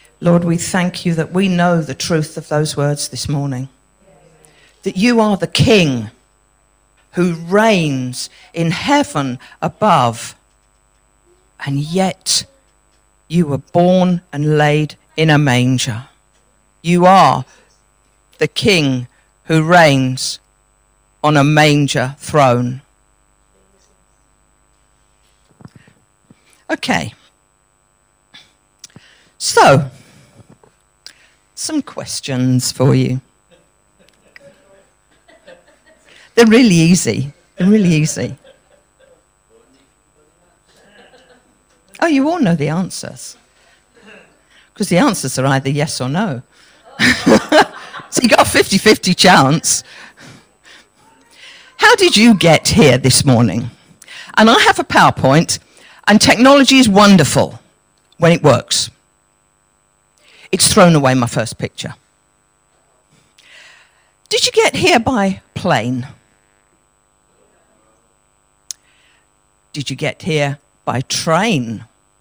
Lord, we thank you that we know the truth of those words this morning. That you are the King who reigns in heaven above, and yet you were born and laid in a manger. You are the King who reigns on a manger throne. Okay. So, some questions for you. They're really easy. They're really easy. Oh, you all know the answers. Because the answers are either yes or no. So you got a 50-50 chance. How did you get here this morning? And I have a PowerPoint, and technology is wonderful when it works. It's thrown away my first picture. Did you get here by plane? Did you get here by train?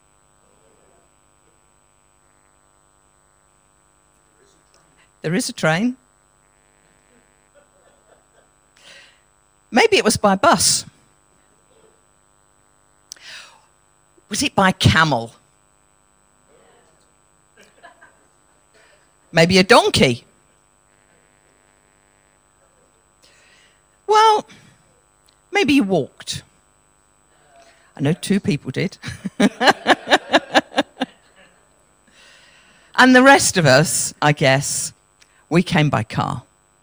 There is a train. Maybe it was by bus. Was it by camel? Maybe a donkey? Well, maybe you walked. I know 2 people did. And the rest of us, I guess, we came by car.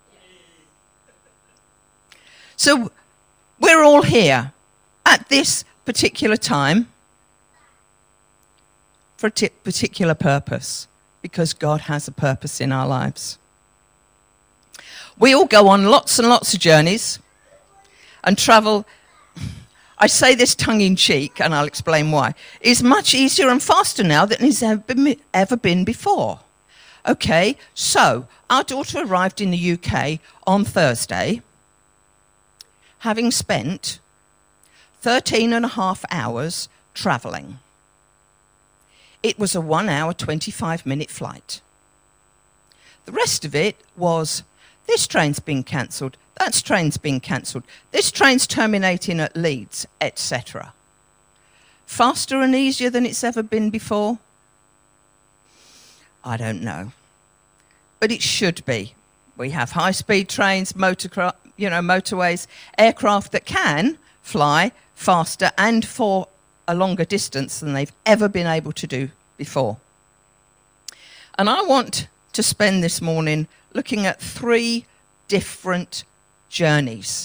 So we're all here at this particular time for a particular purpose, because God has a purpose in our lives. We all go on lots and lots of journeys and travel. I say this tongue-in-cheek, and I'll explain why. It's much easier and faster now than it's ever been before. Okay, so our daughter arrived in the UK on Thursday, having spent 13 and a half hours travelling. It was a 1-hour, 25-minute flight. The rest of it was, this train's been cancelled, that train's been cancelled, this train's terminating at Leeds, etc. Faster and easier than it's ever been before? I don't know. But it should be. We have high-speed trains, motorways, aircraft that can fly faster and for a longer distance than they've ever been able to do before. And I want to spend this morning looking at 3 different journeys.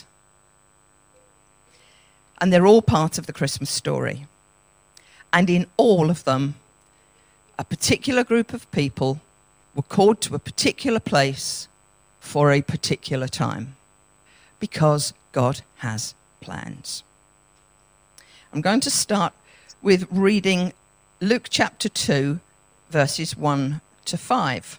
And they're all part of the Christmas story. And in all of them, a particular group of people were called to a particular place for a particular time, because God has plans. I'm going to start with reading Luke chapter 2, verses 1 to 5.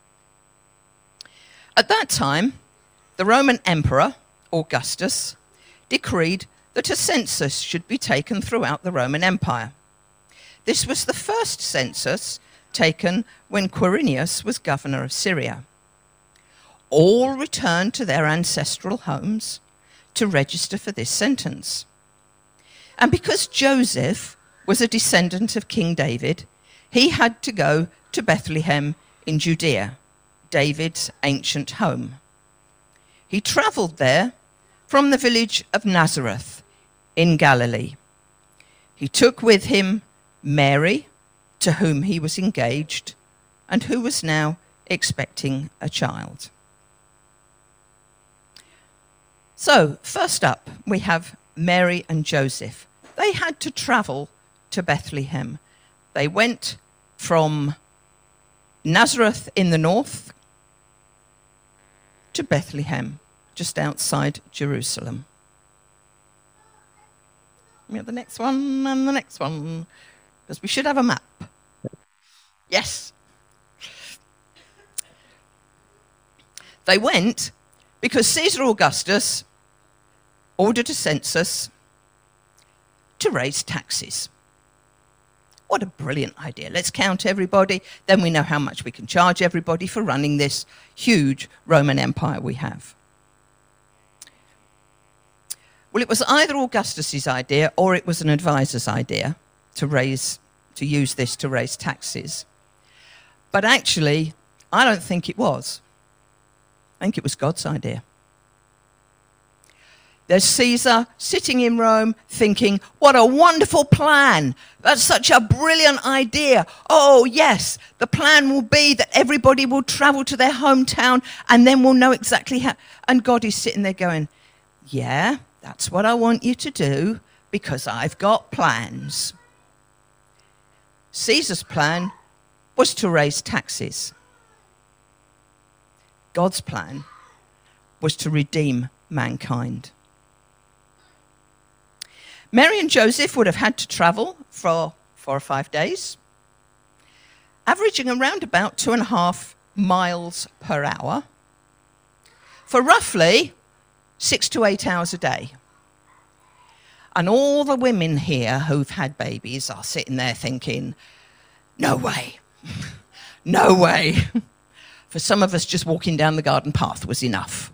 At that time, the Roman Emperor, Augustus, decreed that a census should be taken throughout the Roman Empire. This was the first census taken when Quirinius was governor of Syria. All returned to their ancestral homes to register for this sentence. And because Joseph was a descendant of King David, he had to go to Bethlehem in Judea, David's ancient home. He travelled there from the village of Nazareth in Galilee. He took with him Mary, to whom he was engaged, and who was now expecting a child. So, first up, we have Mary and Joseph. They had to travel to Bethlehem. They went from Nazareth in the north to Bethlehem, just outside Jerusalem. We have the next one and the next one, because we should have a map. Yes. They went because Caesar Augustus ordered a census to raise taxes. What a brilliant idea. Let's count everybody. Then we know how much we can charge everybody for running this huge Roman Empire we have. Well, it was either Augustus's idea or it was an advisor's idea to use this to raise taxes. But actually, I don't think it was. I think it was God's idea. There's Caesar sitting in Rome thinking, what a wonderful plan. That's such a brilliant idea. Oh, yes, the plan will be that everybody will travel to their hometown and then we'll know exactly how. And God is sitting there going, yeah, that's what I want you to do because I've got plans. Caesar's plan was to raise taxes. God's plan was to redeem mankind. Mary and Joseph would have had to travel for 4 or 5 days, averaging around about 2.5 miles per hour, for roughly 6 to 8 hours a day. And all the women here who've had babies are sitting there thinking, no way, no way. For some of us, just walking down the garden path was enough.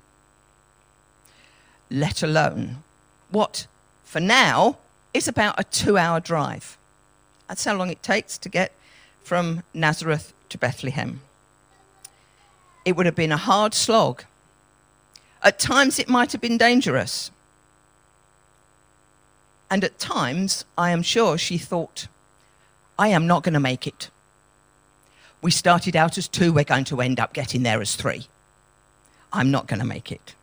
Let alone what, for now, is about a 2-hour drive. That's how long it takes to get from Nazareth to Bethlehem. It would have been a hard slog. At times, it might have been dangerous. And at times, I am sure she thought, I am not going to make it. We started out as 2, we're going to end up getting there as 3. I'm not going to make it.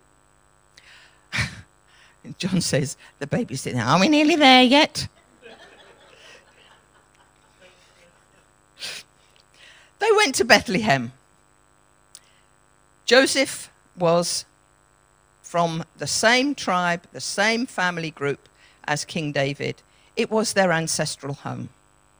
And John says, the baby's sitting there, are we nearly there yet? They went to Bethlehem. Joseph was from the same tribe, the same family group as King David. It was their ancestral home.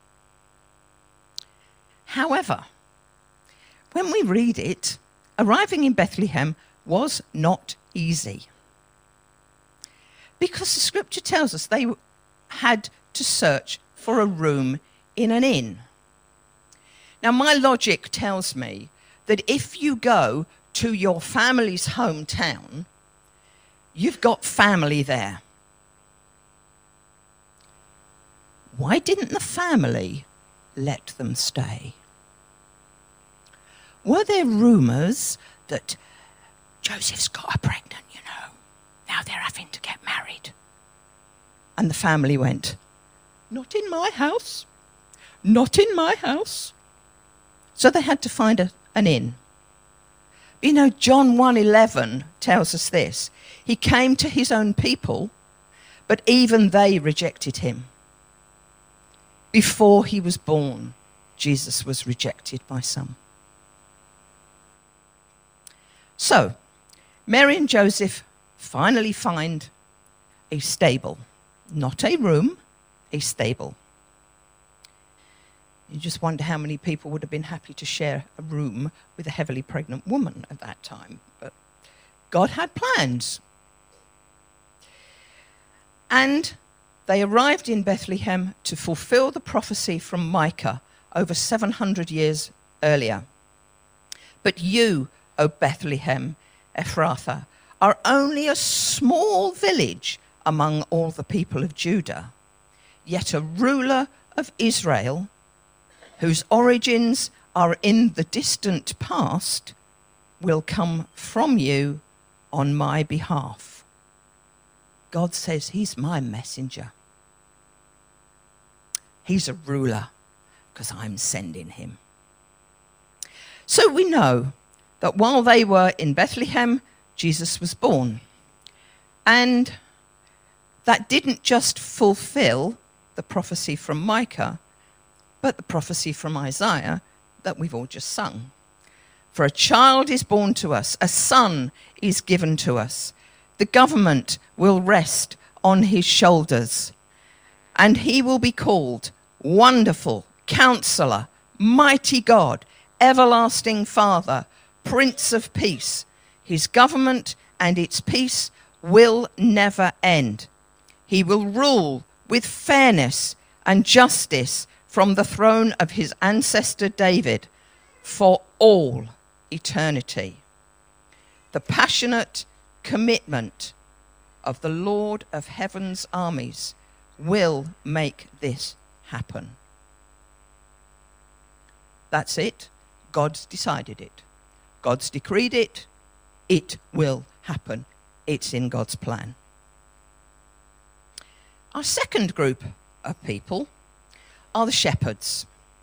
However, when we read it, arriving in Bethlehem was not easy. Because the scripture tells us they had to search for a room in an inn. Now, my logic tells me that if you go to your family's hometown, you've got family there. Why didn't the family let them stay? Were there rumours that Joseph's got her pregnant, you know? Now they're having to get married. And the family went, not in my house. Not in my house. So they had to find an inn. You know, John 1:11 tells us this. He came to his own people, but even they rejected him. Before he was born, Jesus was rejected by some. So, Mary and Joseph finally find a stable. Not a room, a stable. You just wonder how many people would have been happy to share a room with a heavily pregnant woman at that time. But God had plans. And they arrived in Bethlehem to fulfill the prophecy from Micah over 700 years earlier. But you, O Bethlehem, Ephrathah, are only a small village among all the people of Judah. Yet a ruler of Israel, whose origins are in the distant past, will come from you on my behalf. God says he's my messenger. He's a ruler because I'm sending him. So we know that while they were in Bethlehem, Jesus was born. And that didn't just fulfill the prophecy from Micah, but the prophecy from Isaiah that we've all just sung. For a child is born to us, a son is given to us. The government will rest on his shoulders, and he will be called Wonderful Counselor, Mighty God, Everlasting Father, Prince of Peace. His government and its peace will never end. He will rule with fairness and justice from the throne of his ancestor David for all eternity. The passionate commitment of the Lord of heaven's armies will make this happen. That's it. God's decided it. God's decreed it. It will happen. It's in God's plan. Our second group of people are the shepherds.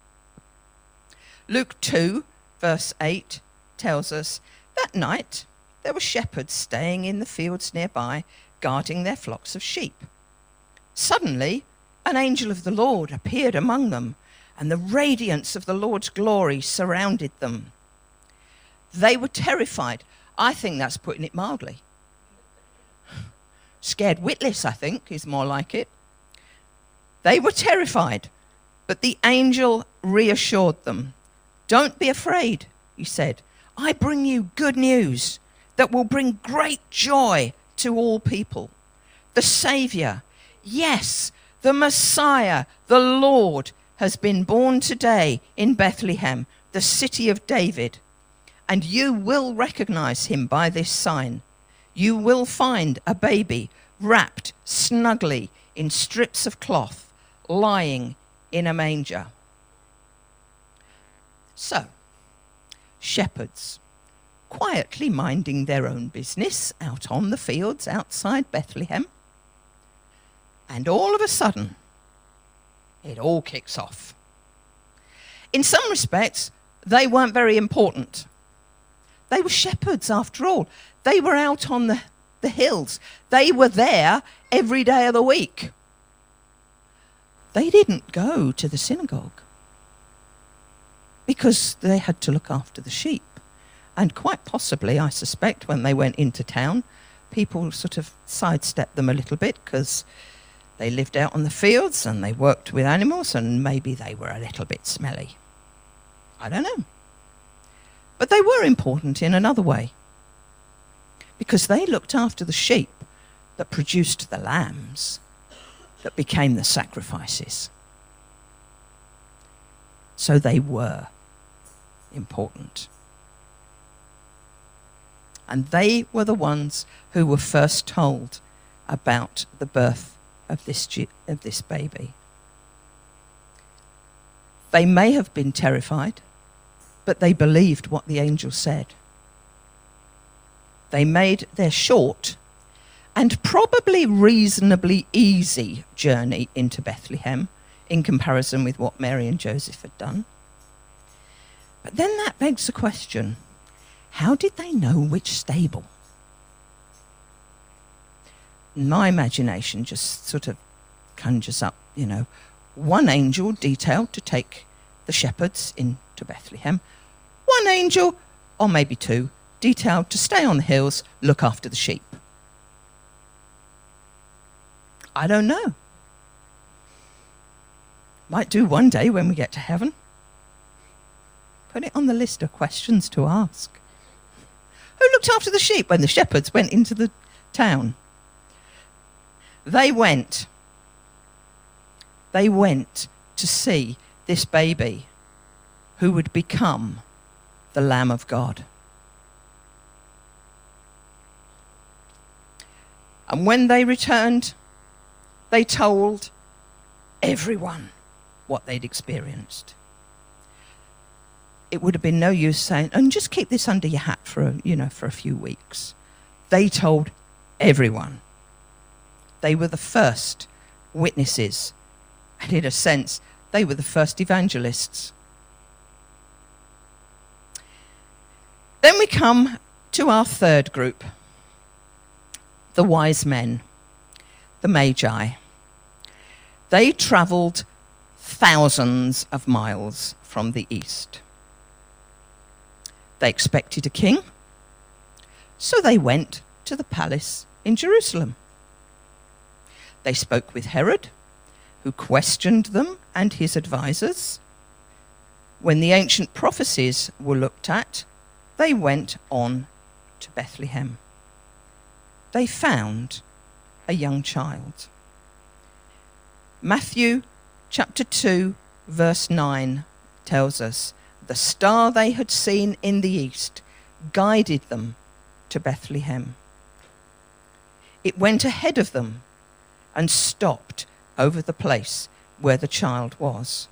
Luke 2, verse 8 tells us, that night there were shepherds staying in the fields nearby, guarding their flocks of sheep. Suddenly, an angel of the Lord appeared among them, and the radiance of the Lord's glory surrounded them. They were terrified. I think that's putting it mildly. Scared witless, I think, is more like it. They were terrified, but the angel reassured them. Don't be afraid, he said. I bring you good news that will bring great joy to all people. The Saviour, yes, the Messiah, the Lord, has been born today in Bethlehem, the city of David. And you will recognize him by this sign. You will find a baby wrapped snugly in strips of cloth, lying in a manger. So, shepherds, quietly minding their own business out on the fields outside Bethlehem. And all of a sudden, it all kicks off. In some respects, they weren't very important. They were shepherds, after all. They were out on the hills. They were there every day of the week. They didn't go to the synagogue because they had to look after the sheep. And quite possibly, I suspect, when they went into town, people sort of sidestepped them a little bit because they lived out on the fields and they worked with animals, and maybe they were a little bit smelly. I don't know. But they were important in another way, because they looked after the sheep that produced the lambs that became the sacrifices. So they were important. And they were the ones who were first told about the birth of this baby. They may have been terrified, but they believed what the angel said. They made their short and probably reasonably easy journey into Bethlehem in comparison with what Mary and Joseph had done. But then that begs the question, how did they know which stable? My imagination just sort of conjures up, one angel detailed to take the shepherds into Bethlehem, one angel, or maybe two, detailed to stay on the hills, look after the sheep. I don't know. Might do one day when we get to heaven. Put it on the list of questions to ask. Who looked after the sheep when the shepherds went into the town? They went to see this baby who would become the Lamb of God. And when they returned, they told everyone what they'd experienced. It would have been no use saying, and just keep this under your hat for a few weeks. They told everyone. They were the first witnesses. And in a sense, they were the first evangelists. Then we come to our third group, the wise men, the Magi. They travelled thousands of miles from the east. They expected a king, so they went to the palace in Jerusalem. They spoke with Herod, who questioned them and his advisors. When the ancient prophecies were looked at, they went on to Bethlehem. They found a young child. Matthew chapter 2, verse 9 tells us, the star they had seen in the east guided them to Bethlehem. It went ahead of them and stopped over the place where the child was.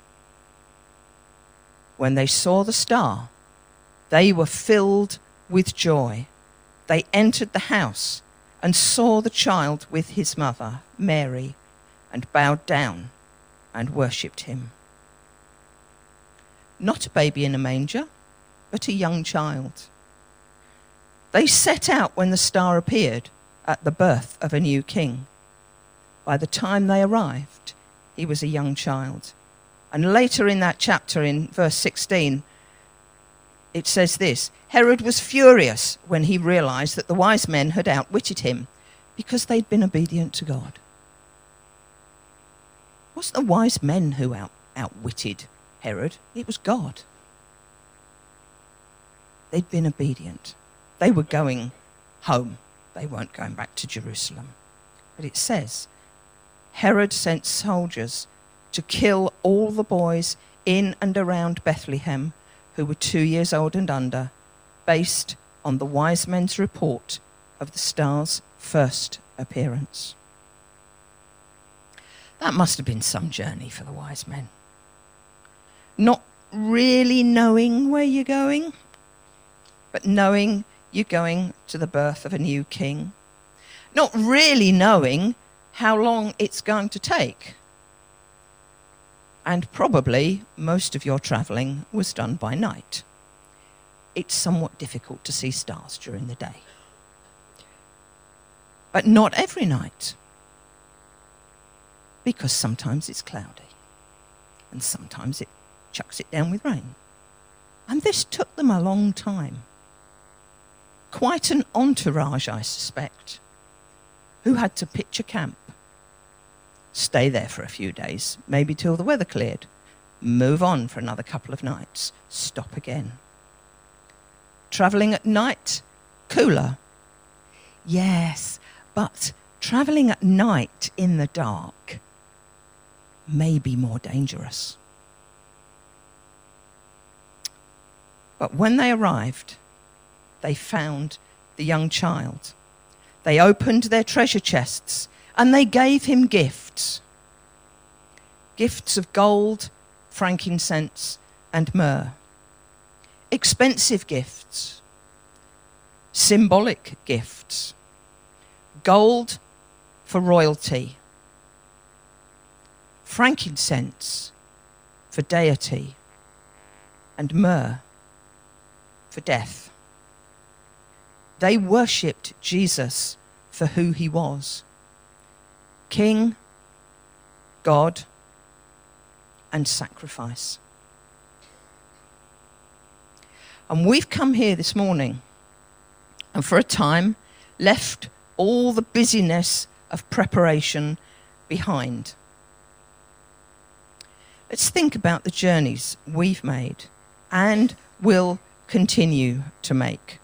When they saw the star, they were filled with joy. They entered the house and saw the child with his mother, Mary, and bowed down and worshipped him. Not a baby in a manger, but a young child. They set out when the star appeared at the birth of a new king. By the time they arrived, he was a young child. And later in that chapter, in verse 16, it says this, Herod was furious when he realized that the wise men had outwitted him because they'd been obedient to God. It wasn't the wise men who outwitted Herod, it was God. They'd been obedient. They were going home. They weren't going back to Jerusalem. But it says, Herod sent soldiers to kill all the boys in and around Bethlehem who were 2 years old and under, based on the wise men's report of the star's first appearance. That must have been some journey for the wise men. Not really knowing where you're going, but knowing you're going to the birth of a new king. Not really knowing how long it's going to take. And probably most of your travelling was done by night. It's somewhat difficult to see stars during the day. But not every night. Because sometimes it's cloudy. And sometimes it chucks it down with rain. And this took them a long time. Quite an entourage, I suspect, who had to pitch a camp, stay there for a few days, maybe till the weather cleared, move on for another couple of nights, stop again. Travelling at night, cooler. Yes, but travelling at night in the dark may be more dangerous. But when they arrived, they found the young child. They opened their treasure chests and they gave him gifts. Gifts of gold, frankincense, and myrrh. Expensive gifts. Symbolic gifts. Gold for royalty. Frankincense for deity. And myrrh for death. They worshipped Jesus for who he was. King, God, and sacrifice. And we've come here this morning and for a time left all the busyness of preparation behind. Let's think about the journeys we've made and will continue to make.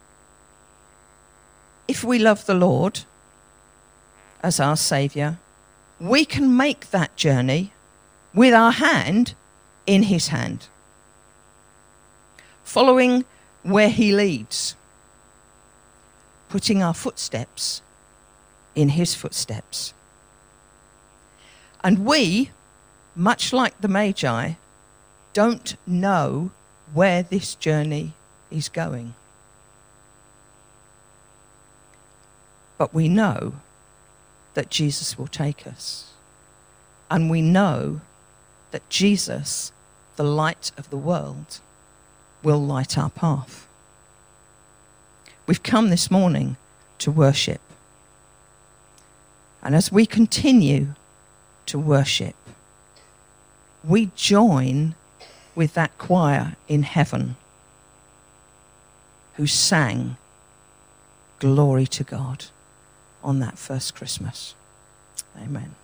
If we love the Lord as our Saviour, we can make that journey with our hand in his hand, following where he leads, putting our footsteps in his footsteps. And we, much like the Magi, don't know where this journey is going. But we know that Jesus will take us. And we know that Jesus, the light of the world, will light our path. We've come this morning to worship. And as we continue to worship, we join with that choir in heaven who sang Glory to God on that first Christmas. Amen.